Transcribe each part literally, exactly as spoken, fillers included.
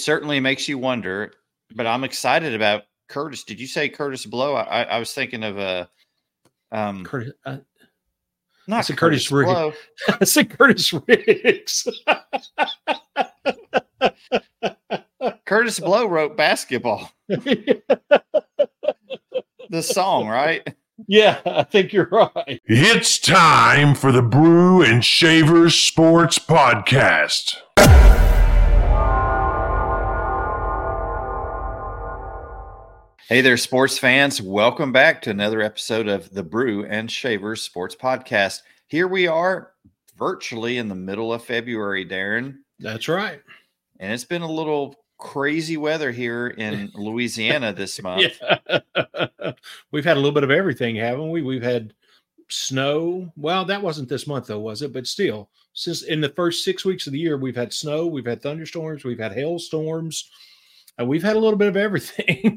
certainly makes you wonder, but I'm excited about Curtis. Did you say Curtis Blow? I, I was thinking of a um, Curtis, uh, not I said Curtis, Curtis Blow. Riggs. I said Curtis Riggs. Curtis Blow wrote Basketball. The song, right? Yeah, I think you're right. It's time for the Brew and Shavers Sports Podcast. Hey there, sports fans. Welcome back to another episode of the Brew and Shavers Sports Podcast. Here we are virtually in the middle of February, Darren. That's right. And it's been a little crazy weather here in Louisiana this month. Yeah. We've had a little bit of everything, haven't we? We've had snow. Well, that wasn't this month, though, was it? But still, since in the first six weeks of the year, we've had snow, we've had thunderstorms, we've had hailstorms. Uh, we've had a little bit of everything.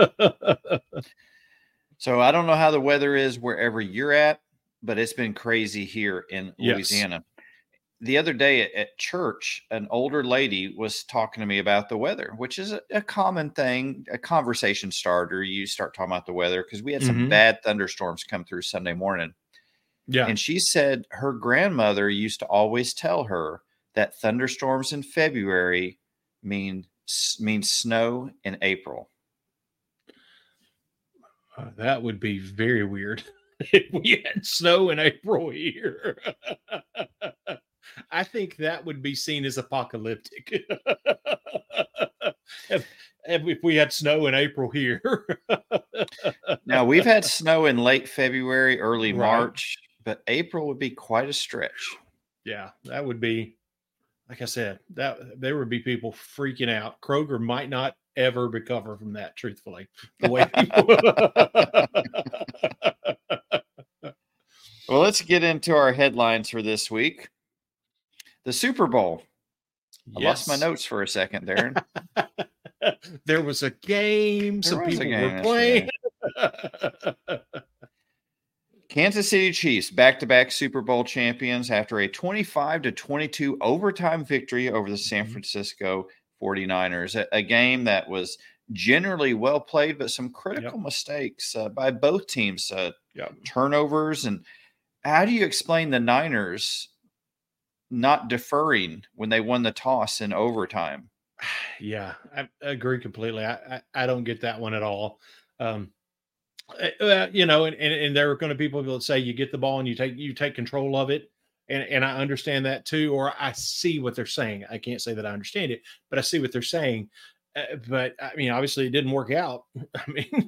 So I don't know how the weather is wherever you're at, but it's been crazy here in Yes. Louisiana. The other day at, at church, an older lady was talking to me about the weather, which is a, a common thing, a conversation starter. You start talking about the weather because we had some Mhm. bad thunderstorms come through Sunday morning. Yeah. And she said her grandmother used to always tell her that thunderstorms in February mean means snow in April. Uh, that would be very weird if we had snow in April here. I think that would be seen as apocalyptic. if, if we had snow in April here. Now, we've had snow in late February, early Right. March, but April would be quite a stretch. Yeah, that would be, like I said, that there would be people freaking out. Kroger might not ever recover from that, truthfully. The way people... Well, let's get into our headlines for this week. The Super Bowl. I Yes. lost my notes for a second, Darren. There was a game. There Some was a people game were playing. Kansas City Chiefs, back-to-back Super Bowl champions after a twenty-five to twenty-two overtime victory over the San Francisco forty-niners. A, a game that was generally well played, but some critical Yep. mistakes uh, by both teams, uh, Yep. turnovers. And how do you explain the Niners not deferring when they won the toss in overtime? Yeah, I agree completely. I, I, I don't get that one at all. Um, uh, you know, and, and, and there are going to be people that say you get the ball and you take you take control of it. And, and I understand that too, or I see what they're saying. I can't say that I understand it, but I see what they're saying. Uh, but I mean, obviously it didn't work out. I mean,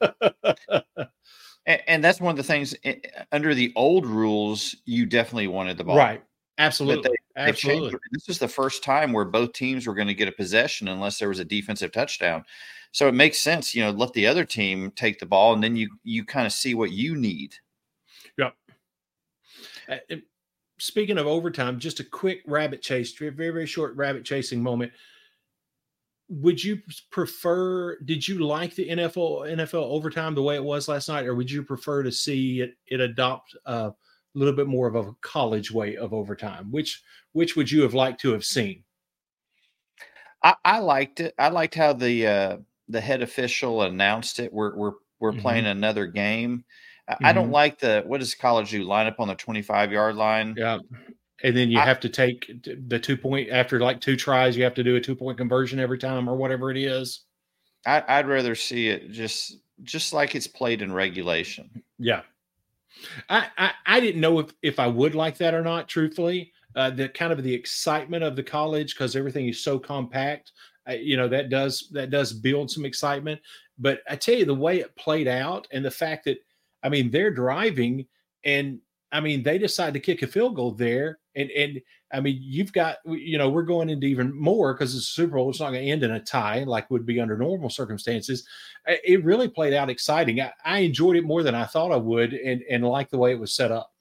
And, and that's one of the things eh, under the old rules, you definitely wanted the ball. right. But Absolutely. they, they've changed. Absolutely. This is the first time where both teams were going to get a possession unless there was a defensive touchdown. So it makes sense, you know, let the other team take the ball and then you you kind of see what you need. Yep. Uh, and speaking of overtime, just a quick rabbit chase, very, very short rabbit chasing moment. Would you prefer, did you like the N F L N F L overtime the way it was last night, or would you prefer to see it, it adopt a little bit more of a college way of overtime? Which which would you have liked to have seen? I, I liked it. I liked how the uh, the head official announced it. We're we're we're Mhm. playing another game. I, I don't Mhm. like the what does college do? Line up on the twenty-five yard line. Yeah. And then you I- have to take the two point after like two tries, you have to do a two point conversion every time or whatever it is. I, I'd rather see it just just like it's played in regulation. Yeah. I, I, I didn't know if, if I would like that or not, truthfully. Uh, the kind of the excitement of the college, because everything is so compact, uh, you know, that does that does build some excitement. But I tell you, the way it played out and the fact that, I mean, they're driving and I mean, they decide to kick a field goal there. And, and I mean, you've got, you know, we're going into even more because it's a Super Bowl. It's not going to end in a tie like would be under normal circumstances. It really played out exciting. I, I enjoyed it more than I thought I would and, and liked the way it was set up.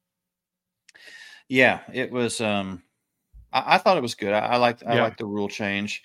Yeah, it was. Um, I, I thought it was good. I, I liked. I Yeah. liked the rule change.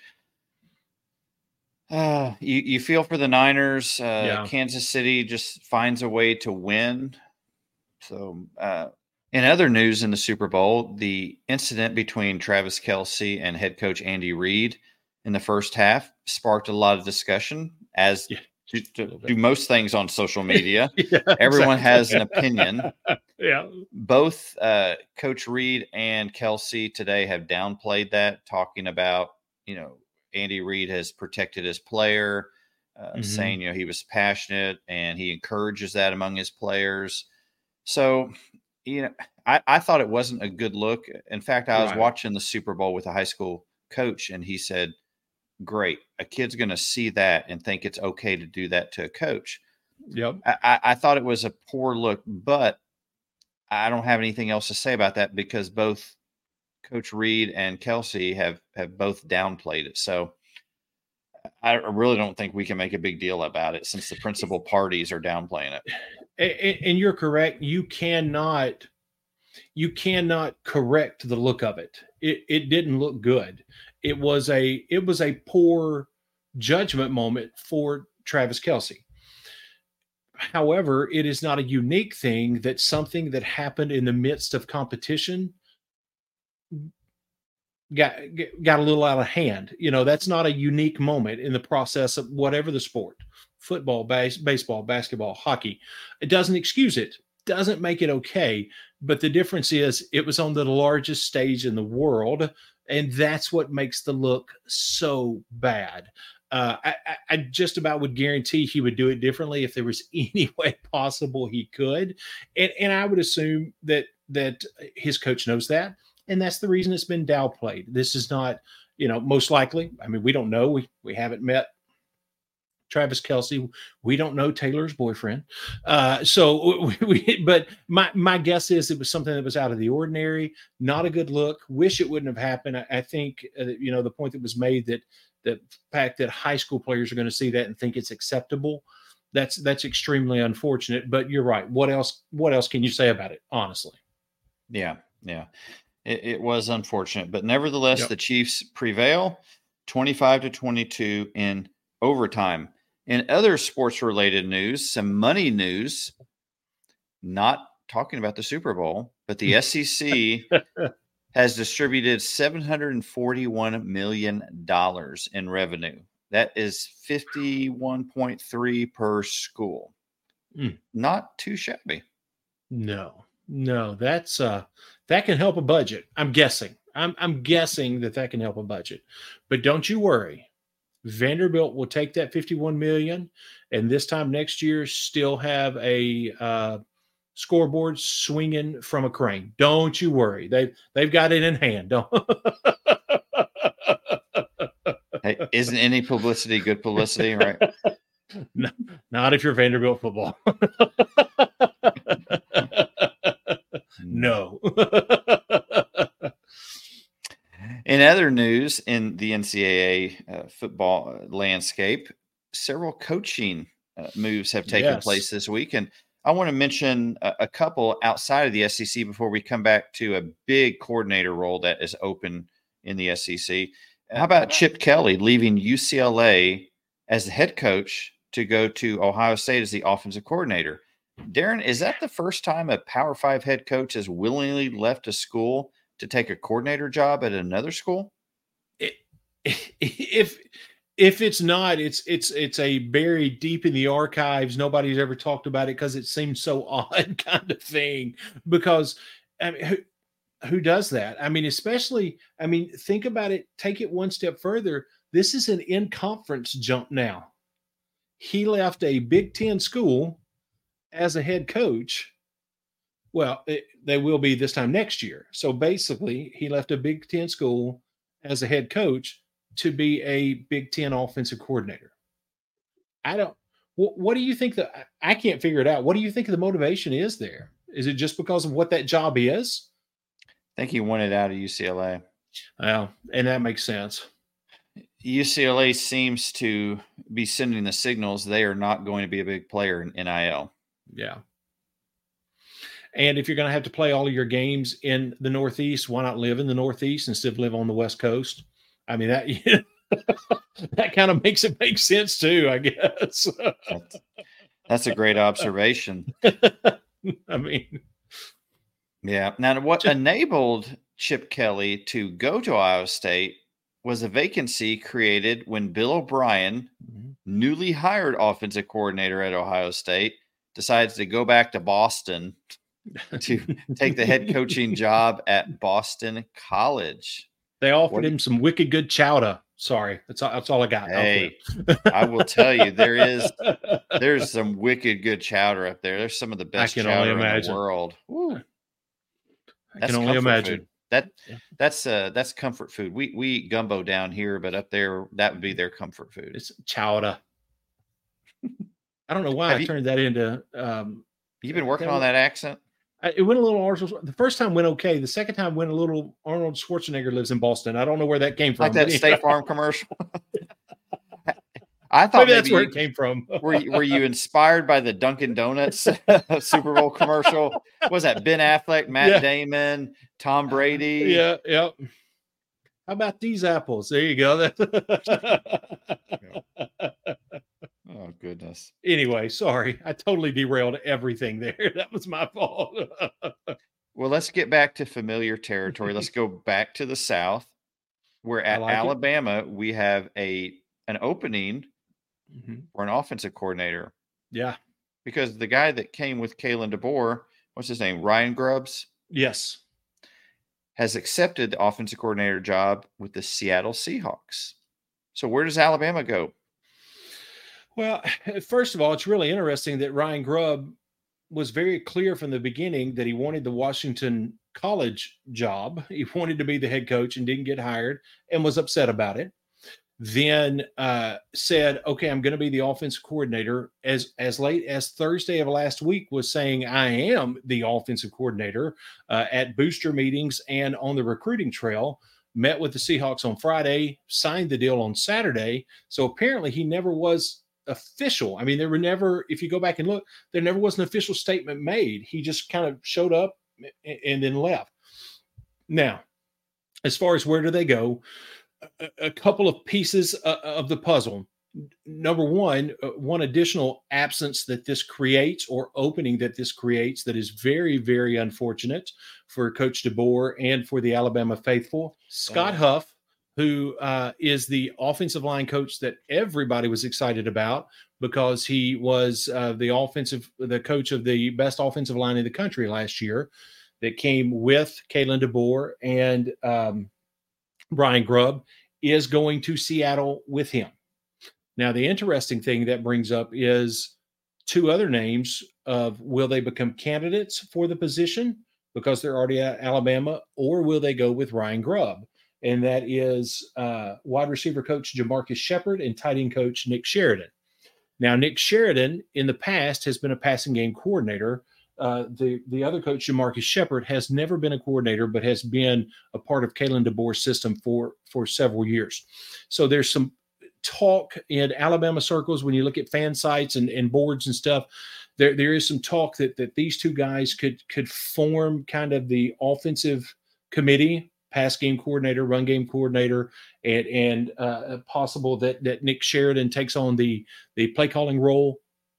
Uh, you you feel for the Niners. Uh, Yeah. Kansas City just finds a way to win. So, uh, in other news in the Super Bowl, the incident between Travis Kelce and head coach Andy Reid in the first half sparked a lot of discussion, as Yeah. do, do, do most things on social media. Yeah, Everyone exactly. has an opinion. Yeah. Both uh, Coach Reed and Kelsey today have downplayed that, talking about, you know, Andy Reid has protected his player, uh, Mm-hmm. saying, you know, he was passionate and he encourages that among his players. So, you know, I, I thought it wasn't a good look. In fact, I was Right. watching the Super Bowl with a high school coach, and he said, great, a kid's going to see that and think it's okay to do that to a coach. Yep. I, I, I thought it was a poor look, but I don't have anything else to say about that because both Coach Reed and Kelsey have, have both downplayed it. So I really don't think we can make a big deal about it since the principal parties are downplaying it. And, and you're correct. You cannot, you cannot correct the look of it. It, it didn't look good. It was a, it was a poor judgment moment for Travis Kelce. However, it is not a unique thing that something that happened in the midst of competition got got a little out of hand. You know, that's not a unique moment in the process of whatever the sport, football, base, baseball, basketball, hockey. It doesn't excuse it, doesn't make it okay. But the difference is it was on the largest stage in the world, and that's what makes the look so bad. Uh, I, I just about would guarantee he would do it differently if there was any way possible he could. And, and I would assume that that his coach knows that. And that's the reason it's been downplayed. This is not, you know, most likely. I mean, we don't know. We, we haven't met Travis Kelce. We don't know Taylor's boyfriend. Uh, so, we, we, but my, my guess is it was something that was out of the ordinary, not a good look. Wish it wouldn't have happened. I, I think, uh, you know, the point that was made that the fact that high school players are going to see that and think it's acceptable, that's that's extremely unfortunate. But you're right. What else? What else can you say about it? Honestly, yeah, yeah, it, it was unfortunate, but nevertheless, yep. the Chiefs prevail, twenty-five to twenty-two in overtime. In other sports-related news, some money news. Not talking about the Super Bowl, but the S E C has distributed seven hundred forty-one million dollars in revenue. That is fifty-one point three per school. Mm. Not too shabby. No, no, that's uh, that can help a budget. I'm guessing. I'm I'm guessing that that can help a budget. But don't you worry. Vanderbilt will take that fifty-one million dollars and this time next year still have a uh, scoreboard swinging from a crane. Don't you worry. They've, they've got it in hand. Don't. Hey, isn't any publicity good publicity, right? No, not if you're Vanderbilt football. No. In other news, in the N C double A uh, football landscape, several coaching uh, moves have taken Yes. place this week. And I want to mention a, a couple outside of the S E C before we come back to a big coordinator role that is open in the S E C. How about Chip Kelly leaving U C L A as the head coach to go to Ohio State as the offensive coordinator? Darren, is that the first time a Power Five head coach has willingly left a school to take a coordinator job at another school? If if it's not, it's it's it's a buried deep in the archives. Nobody's ever talked about it because it seems so odd kind of thing. Because I mean, who who does that? I mean, especially, I mean, think about it. Take it one step further. This is an in-conference jump now. He left a Big Ten school as a head coach. Well, it, they will be this time next year. So basically, he left a Big Ten school as a head coach to be a Big Ten offensive coordinator. I don't. What, what do you think? That I can't figure it out. What do you think the motivation is there? Is it just because of what that job is? I think he wanted out of U C L A. Well, and that makes sense. U C L A seems to be sending the signals they are not going to be a big player in N I L. Yeah. And if you're going to have to play all of your games in the Northeast, why not live in the Northeast instead of live on the West Coast? I mean, that you know, that kind of makes it make sense too, I guess. That's, that's a great observation. I mean, yeah. Now, what enabled Chip Kelly to go to Ohio State was a vacancy created when Bill O'Brien, mm-hmm. newly hired offensive coordinator at Ohio State, decides to go back to Boston to take the head coaching job at Boston College. They offered what him some wicked good chowder. Sorry, that's all, that's all I got. Hey, I will tell you, there is there's some wicked good chowder up there. There's some of the best chowder in the world. Woo. I that's can only imagine. Food. That that's uh that's comfort food. We we eat gumbo down here, but up there that would be their comfort food. It's chowder. I don't know why Have I you, turned that into. Um, you've been working that on that accent. I, it went a little Arnold. The first time went okay. The second time went a little. Arnold Schwarzenegger lives in Boston. I don't know where that came from. Like that State Farm commercial. I thought maybe, maybe that's where you, it came from. were you, were you inspired by the Dunkin' Donuts Super Bowl commercial? What was that Ben Affleck, Matt yeah. Damon, Tom Brady? Yeah, yeah. How about these apples? There you go. Oh, goodness. Anyway, sorry. I totally derailed everything there. That was my fault. Well, let's get back to familiar territory. Let's go back to the South, where at like Alabama, it. we have a an opening mm-hmm. for an offensive coordinator. Yeah. Because the guy that came with Kalen DeBoer, what's his name? Ryan Grubbs? Yes. Has accepted the offensive coordinator job with the Seattle Seahawks. So where does Alabama go? Well, first of all, it's really interesting that Ryan Grubb was very clear from the beginning that he wanted the Washington College job. He wanted to be the head coach and didn't get hired and was upset about it. Then uh, said, okay, I'm going to be the offensive coordinator. As as late as Thursday of last week was saying, I am the offensive coordinator uh, at booster meetings and on the recruiting trail. Met with the Seahawks on Friday, signed the deal on Saturday. So apparently he never was official. I mean, there were never, if you go back and look, there never was an official statement made. He just kind of showed up and then left. Now, as far as where do they go, a, a couple of pieces of the puzzle. Number one, one additional absence that this creates or opening that this creates that is very, very unfortunate for Coach DeBoer and for the Alabama faithful. Scott oh. Huff, who uh, is the offensive line coach that everybody was excited about because he was uh, the offensive, the coach of the best offensive line in the country last year, that came with Kalen DeBoer and um, Brian Grubb, is going to Seattle with him. Now, the interesting thing that brings up is two other names of will they become candidates for the position because they're already at Alabama, or will they go with Ryan Grubb? And that is uh, wide receiver coach Jamarcus Shepard and tight end coach Nick Sheridan. Now, Nick Sheridan in the past has been a passing game coordinator. Uh, the, the other coach, Jamarcus Shepard, has never been a coordinator, but has been a part of Kalen DeBoer's system for, for several years. So there's some talk in Alabama circles when you look at fan sites and, and boards and stuff. There, there is some talk that, that these two guys could, could form kind of the offensive committee, pass game coordinator, run game coordinator, and and uh, possible that that Nick Sheridan takes on the the play calling role,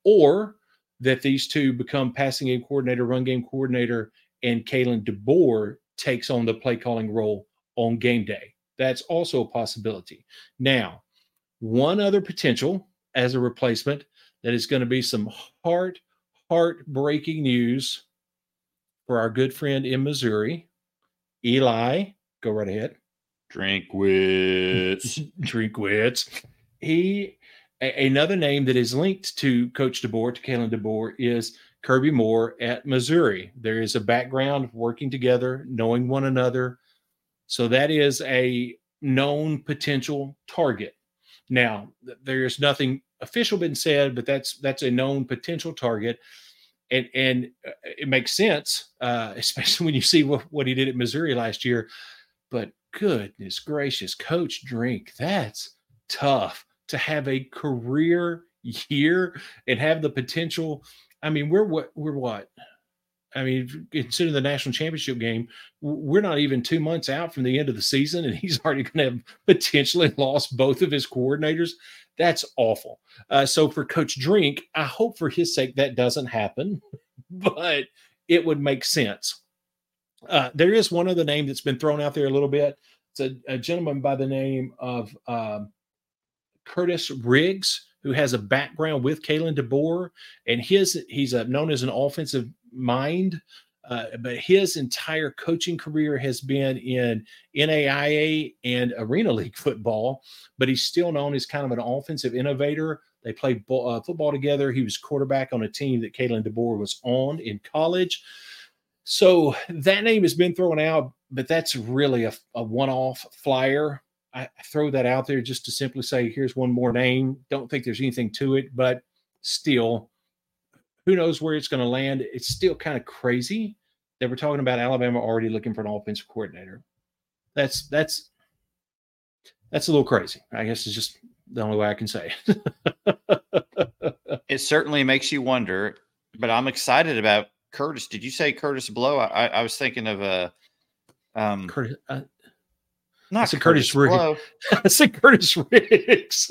or that these two become passing game coordinator, run game coordinator, and Kalen DeBoer takes on the play calling role on game day. That's also a possibility. Now, one other potential as a replacement that is going to be some heart heartbreaking news for our good friend in Missouri, Eli. Go right ahead. Drinkwitz. Drinkwitz. He, a, another name that is linked to Coach DeBoer, to Kalen DeBoer, is Kirby Moore at Missouri. There is a background of working together, knowing one another. So that is a known potential target. Now, there's nothing official been said, but that's that's a known potential target. And and it makes sense, uh, especially when you see what, what he did at Missouri last year. But goodness gracious, Coach Drink, that's tough to have a career year and have the potential. I mean, we're what we're what? I mean, consider the national championship game. We're not even two months out from the end of the season, and he's already going to have potentially lost both of his coordinators. That's awful. Uh, so for Coach Drink, I hope for his sake that doesn't happen, but it would make sense. Uh, there is one other name that's been thrown out there a little bit It's a, a gentleman by the name of um, Curtis Riggs, who has a background with Kalen DeBoer, and his he's a, known as an offensive mind, uh, but his entire coaching career has been in N A I A and Arena League football, but he's still known as kind of an offensive innovator. They played ball, uh, football together. He was quarterback on a team that Kalen DeBoer was on in college. So that name has been thrown out, but that's really a, a one-off flyer. I throw that out there just to simply say, here's one more name. Don't think there's anything to it, but still, who knows where it's going to land. It's still kind of crazy that we're talking about Alabama already looking for an offensive coordinator. That's that's that's a little crazy. I guess it's just the only way I can say it. It certainly makes you wonder, but I'm excited about Curtis. Did you say Curtis Blow? I, I was thinking of a um, Curtis. Uh, Not Curtis, Curtis Riggs. Blow. I said Curtis Riggs.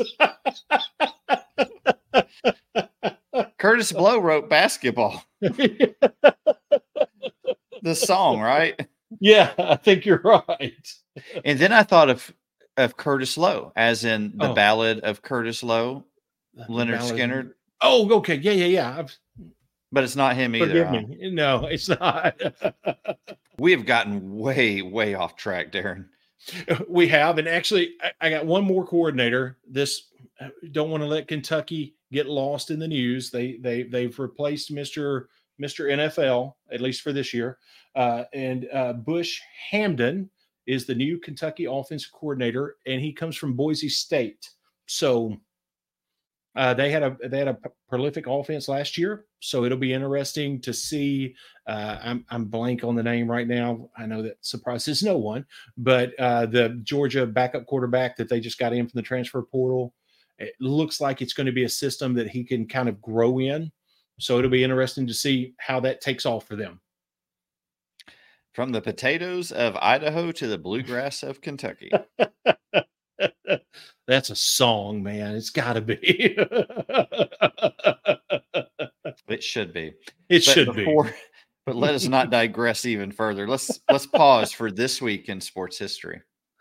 Curtis Blow wrote Basketball. The song, right? Yeah, I think you're right. And then I thought of of Curtis Lowe, as in the Oh. Ballad of Curtis Lowe, The Leonard ballad- Skinner. Oh, okay. Yeah, yeah, yeah. I've, But it's not him either. forgive huh? me. No, it's not. We have gotten way, way off track, Darren. We have, and actually, I, I got one more coordinator. This don't want to let Kentucky get lost in the news. They they they've replaced Mister Mister N F L, at least for this year, uh, and uh, Bush Hamdan is the new Kentucky offensive coordinator, and he comes from Boise State. So uh, they had a they had a prolific offense last year. So it'll be interesting to see. Uh, I'm I'm blank on the name right now. I know that surprises no one, but uh, the Georgia backup quarterback that they just got in from the transfer portal, it looks like it's going to be a system that he can kind of grow in. So it'll be interesting to see how that takes off for them. From the potatoes of Idaho to the bluegrass of Kentucky. That's a song, man. It's got to be. It should be. It But should before, be. But let us not digress even further. Let's let's pause for this week in sports history.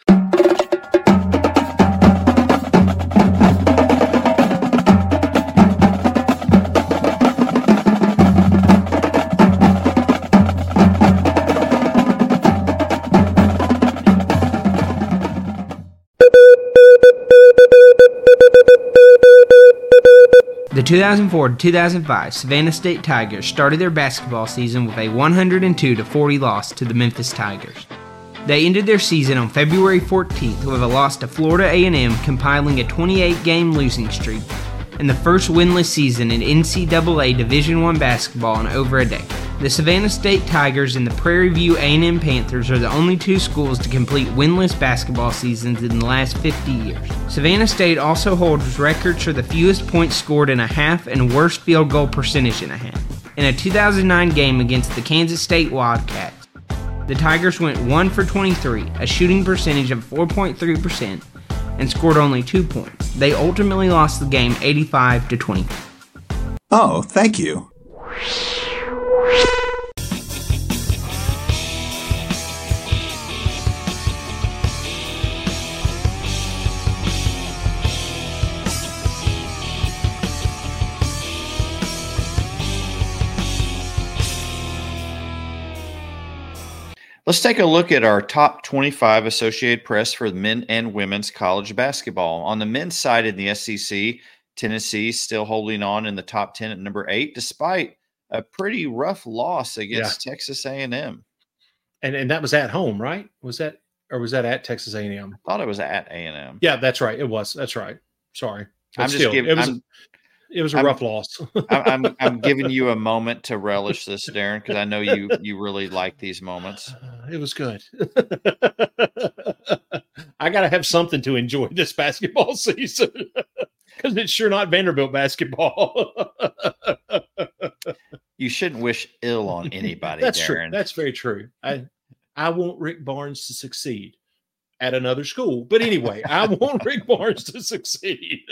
The two thousand four to two thousand five Savannah State Tigers started their basketball season with a one hundred two to forty loss to the Memphis Tigers. They ended their season on February fourteenth with a loss to Florida A and M, compiling a twenty-eight game losing streak and the first winless season in N C double A Division I basketball in over a decade. The Savannah State Tigers and the Prairie View A and M Panthers are the only two schools to complete winless basketball seasons in the last fifty years. Savannah State also holds records for the fewest points scored in a half and worst field goal percentage in a half. In a two thousand nine game against the Kansas State Wildcats, the Tigers went one for twenty-three, a shooting percentage of four point three percent, and scored only two points. They ultimately lost the game eighty-five to twenty. Oh, thank you. Let's take a look at our top twenty-five Associated Press for men and women's college basketball. On the men's side in the S E C, Tennessee still holding on in the top ten at number eight, despite a pretty rough loss against yeah. Texas A and M. And and that was at home, right? Was that or was that at Texas A and M? I thought it was at A and M. Yeah, that's right. It was. That's right. Sorry. But I'm still, just giving. It was. I'm, it was a I'm, rough loss. I'm I'm giving you a moment to relish this, Darren, because I know you you really like these moments. It was good. I got to have something to enjoy this basketball season because it's sure not Vanderbilt basketball. You shouldn't wish ill on anybody. That's Darren. true. That's very true. I I want Rick Barnes to succeed at another school, but anyway, I want Rick Barnes to succeed.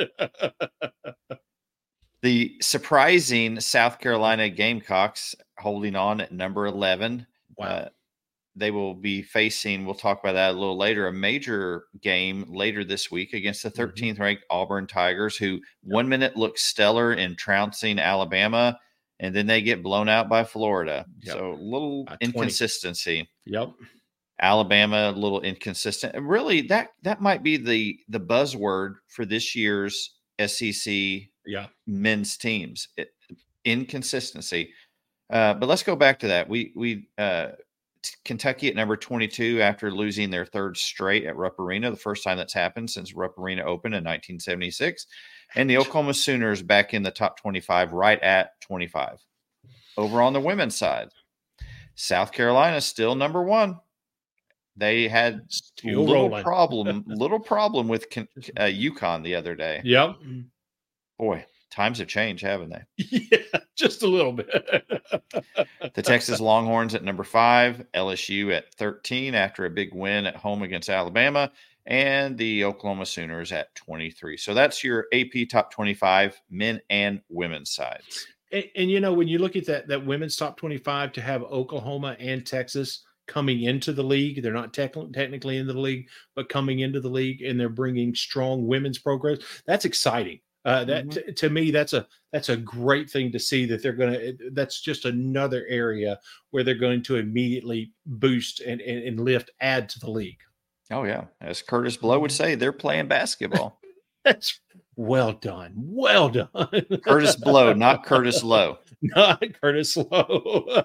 The surprising South Carolina Gamecocks holding on at number eleven. Wow. Uh, they will be facing, we'll talk about that a little later, a major game later this week against the thirteenth ranked Auburn Tigers, who one minute look stellar in trouncing Alabama, and then they get blown out by Florida. Yep. So a little uh, inconsistency. Yep. Alabama, a little inconsistent. And really, that that might be the the buzzword for this year's S E C yeah. men's teams. It, inconsistency. Uh, but let's go back to that. We we uh, Kentucky at number twenty-two after losing their third straight at Rupp Arena, the first time that's happened since Rupp Arena opened in nineteen seventy-six. And the Oklahoma Sooners back in the top twenty-five, right at twenty-five. Over on the women's side, South Carolina still number one. They had still little rolling. problem, little problem with uh, UConn the other day. Yep. Boy, times have changed, haven't they? Yeah, just a little bit. The Texas Longhorns at number five, L S U at thirteen after a big win at home against Alabama, and the Oklahoma Sooners at twenty-three. So that's your A P top twenty-five men and women's sides. And, and you know, when you look at that that women's top twenty-five, to have Oklahoma and Texas coming into the league, they're not tech, technically into the league, but coming into the league, and they're bringing strong women's programs. That's exciting. Uh, that mm-hmm. t- to me, that's a that's a great thing to see, that they're going to. That's just another area where they're going to immediately boost and, and, and lift, add to the league. Oh yeah, as Curtis Blow would say, they're playing basketball. That's well done, well done. Curtis Blow, not Curtis Lowe. Not Curtis Lowe.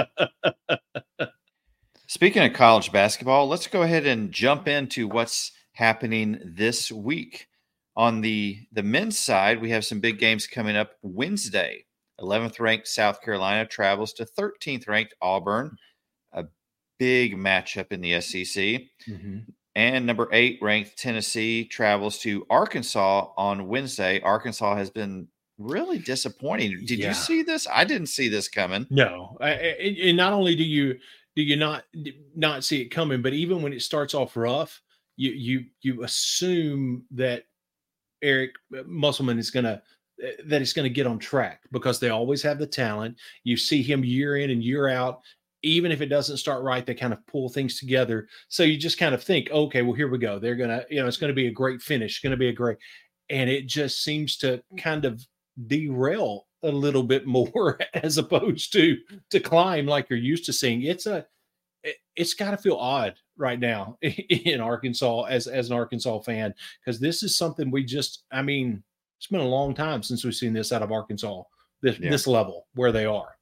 Speaking of college basketball, let's go ahead and jump into what's happening this week. On the, the men's side, we have some big games coming up Wednesday. eleventh ranked South Carolina travels to thirteenth ranked Auburn, a big matchup in the S E C. Mm-hmm. And number eight ranked Tennessee travels to Arkansas on Wednesday. Arkansas has been really disappointing. Did yeah. you see this? I didn't see this coming. No. I, and not only do you do you not not see it coming, but even when it starts off rough, you you you assume that Eric Musselman is going to that it's going to get on track, because they always have the talent. You see him year in and year out. Even if it doesn't start right, they kind of pull things together. So you just kind of think, okay, well, here we go. They're going to, you know, it's going to be a great finish. It's going to be a great, and it just seems to kind of derail a little bit more as opposed to to climb like you're used to seeing. It's a, it, it's got to feel odd right now in Arkansas as, as an Arkansas fan, because this is something we just, I mean, it's been a long time since we've seen this out of Arkansas, this, yeah. this level where they are.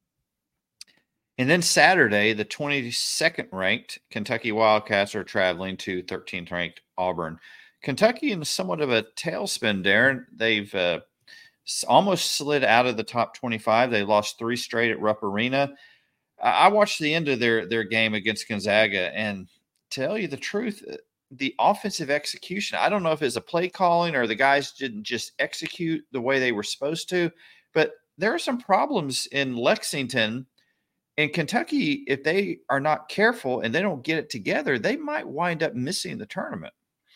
And then Saturday, the twenty-second ranked Kentucky Wildcats are traveling to thirteenth ranked Auburn. Kentucky in somewhat of a tailspin, Darren. They've uh, almost slid out of the top twenty-five. They lost three straight at Rupp Arena. I watched the end of their, their game against Gonzaga, and to tell you the truth, the offensive execution, I don't know if it's a play calling or the guys didn't just execute the way they were supposed to, but there are some problems in Lexington. In Kentucky, if they are not careful and they don't get it together, they might wind up missing the tournament.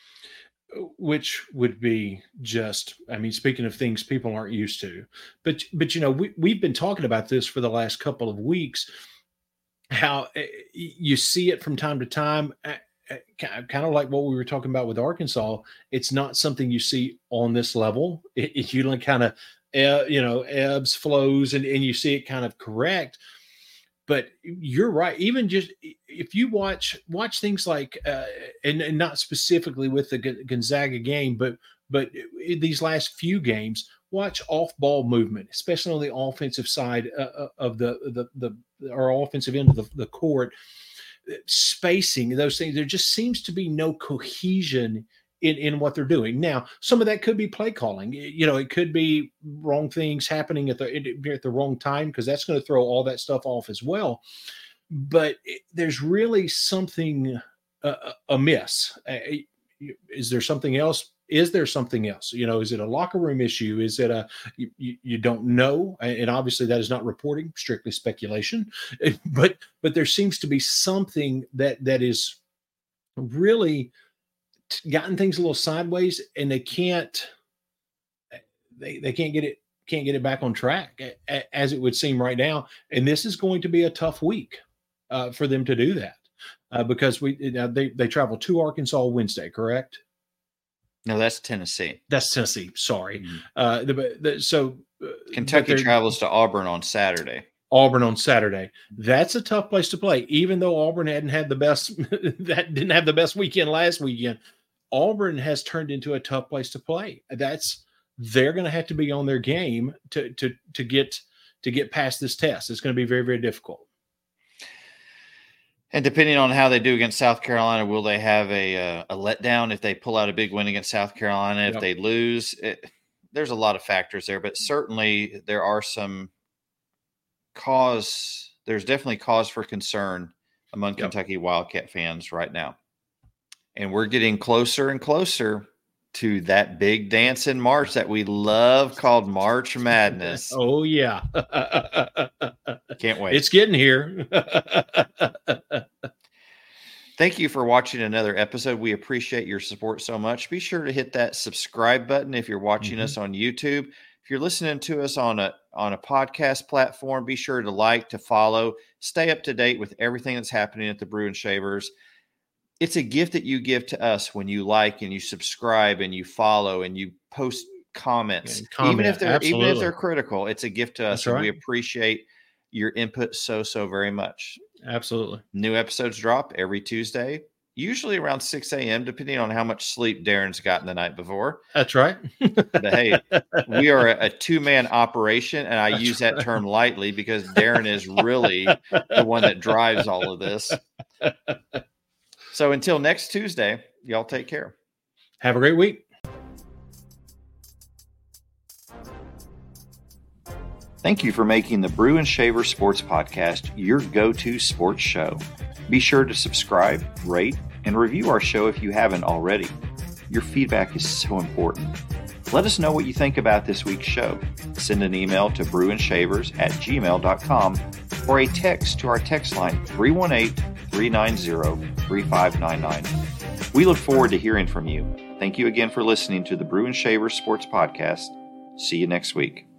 Which would be just, I mean, speaking of things people aren't used to, but, but, you know, we, we've been talking about this for the last couple of weeks, how you see it from time to time, kind of like what we were talking about with Arkansas. It's not something you see on this level. It, it usually kind of, uh, you know, ebbs, flows, and, and you see it kind of correct. But you're right. Even just if you watch watch things like, uh, and, and not specifically with the Gonzaga game, but but in these last few games, watch off-ball movement, especially on the offensive side uh, of the the the or offensive end of the, the court, spacing, those things. There just seems to be no cohesion in, in what they're doing. Now, some of that could be play calling. You know, it could be wrong things happening at the at the wrong time, because that's going to throw all that stuff off as well. But it, there's really something uh, amiss. Uh, is there something else? Is there something else? You know, is it a locker room issue? Is it a you, you, you don't know? And obviously that is not reporting, strictly speculation. But but there seems to be something that that is really gotten things a little sideways, and they can't they, they can't get it can't get it back on track as it would seem right now. And this is going to be a tough week uh, for them to do that uh, because we you know, they they travel to Arkansas Wednesday, correct? No, that's Tennessee. That's Tennessee. Sorry. Mm-hmm. Uh, the, the, so uh, Kentucky travels to Auburn on Saturday. Auburn on Saturday. That's a tough place to play. Even though Auburn hadn't had the best, that didn't have the best weekend last weekend. Auburn has turned into a tough place to play. That's they're going to have to be on their game to to to get to get past this test. It's going to be very very difficult. And depending on how they do against South Carolina, will they have a uh, a letdown if they pull out a big win against South Carolina? If yep. they lose, it, there's a lot of factors there, but certainly there are some cause. There's definitely cause for concern among yep. Kentucky Wildcat fans right now, and we're getting closer and closer to that big dance in March that we love called March Madness. Oh yeah, can't wait! It's getting here. Thank you for watching another episode. We appreciate your support so much. Be sure to hit that subscribe button if you're watching mm-hmm. us on YouTube. If you're listening to us on a on a podcast platform, be sure to like, to follow, stay up to date with everything that's happening at the Brew and Shavers. It's a gift that you give to us when you like and you subscribe and you follow and you post comments, yeah, comment, even if they're absolutely. even if they're critical. It's a gift to us, That's and right. we appreciate your input so so very much. Absolutely. New episodes drop every Tuesday, usually around six a.m., depending on how much sleep Darren's gotten the night before. That's right. But hey, we are a, a two-man operation, and I That's use right. that term lightly because Darren is really the one that drives all of this. So until next Tuesday, y'all take care. Have a great week. Thank you for making the Brew and Shaver Sports Podcast your go-to sports show. Be sure to subscribe, rate, and review our show if you haven't already. Your feedback is so important. Let us know what you think about this week's show. Send an email to brewandshavers at gmail dot com or a text to our text line three one eight, three nine zero, three five nine nine. We look forward to hearing from you. Thank you again for listening to the Brew and Shaver Sports Podcast. See you next week.